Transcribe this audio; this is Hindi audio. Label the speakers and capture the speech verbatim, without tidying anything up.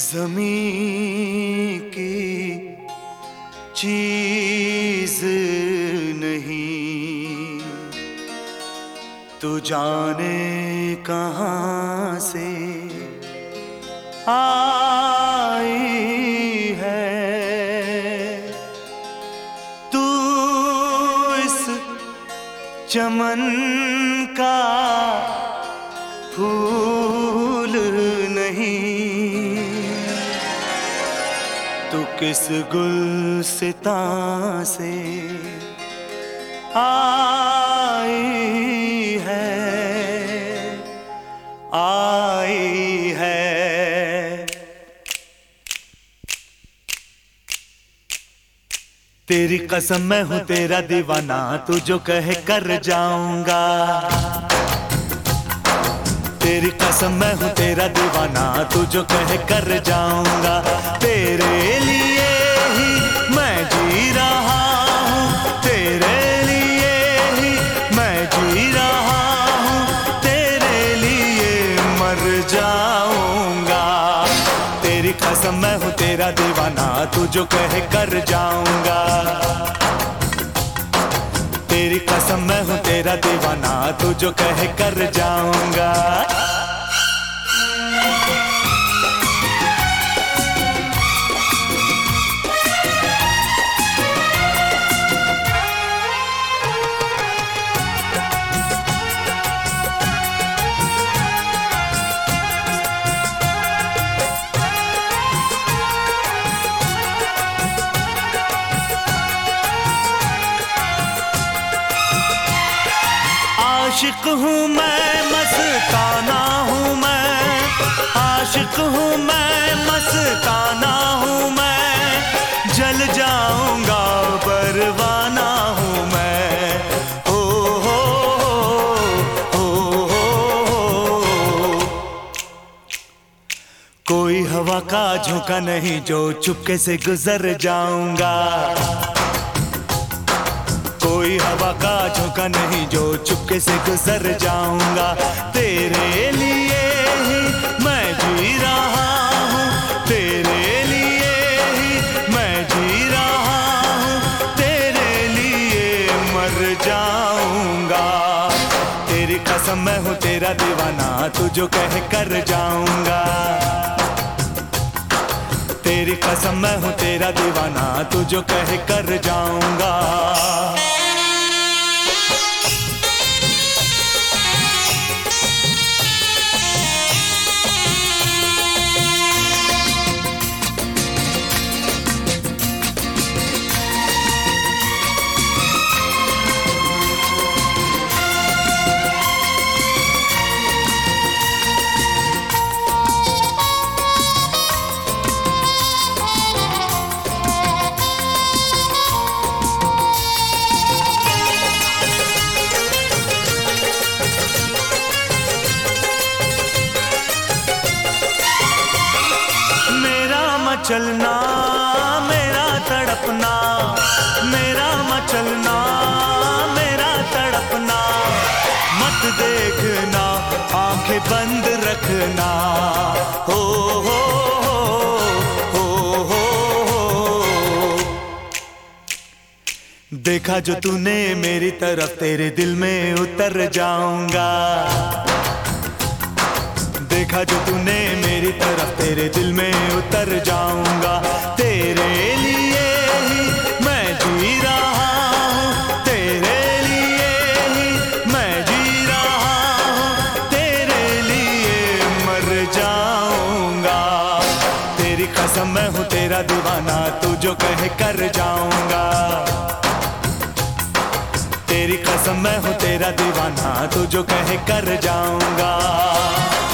Speaker 1: ज़मीं की चीज़ नहीं, तू जाने कहाँ से आई है। तू इस चमन का फूल नहीं, तू किस गुलसितां से आई है, आई है। तेरी कसम मैं हूँ तेरा दीवाना, तू जो कहे कर जाऊंगा। तेरी कसम मैं हूँ तेरा दीवाना, तू जो कहे कर जाऊंगा। तेरे लिए ही मैं जी रहा हूँ, तेरे लिए ही मैं जी रहा हूँ, तेरे लिए मर जाऊंगा। तेरी कसम मैं हूँ तेरा दीवाना, तू जो कहे कर जाऊंगा। तेरी कसम मैं हूँ तेरा दीवाना, तू जो कहे कर जाऊंगा। आशिक हूँ मैं, मस्ताना हूँ मैं, आशिक हूँ मैं, मस्ताना हूँ मैं, जल जाऊंगा परवाना हूँ मैं। ओ हो हो हो हो। कोई हवा का झोंका नहीं जो चुपके से गुजर जाऊंगा। कोई हवा का झोंका नहीं जो चुपके से गुजर जाऊंगा। तेरे लिए ही मैं जी रहा हूँ, तेरे लिए ही मैं जी रहा हूँ, तेरे लिए मर जाऊंगा। तेरी कसम मैं हूँ तेरा दीवाना, तू जो कहे कर जाऊंगा। तेरी कसम मैं हूँ तेरा दीवाना, तू जो कहे कर जाऊंगा। चलना मेरा तड़पना, मेरा मचलना मेरा तड़पना, मत देखना आंखें बंद रखना। हो हो हो हो हो। देखा जो तूने मेरी तरफ, तेरे दिल में उतर जाऊंगा। देखा जो तूने मेरी तरफ, तेरे दिल में उतर जाऊंगा। तेरे लिए ही मैं जी रहा हूँ, तेरे लिए ही मैं जी रहा हूँ, तेरे लिए मर जाऊंगा। तेरी कसम मैं हूँ तेरा दीवाना, तू जो कहे कर जाऊंगा। तेरी कसम मैं हूँ तेरा दीवाना, तू जो कहे कर जाऊंगा।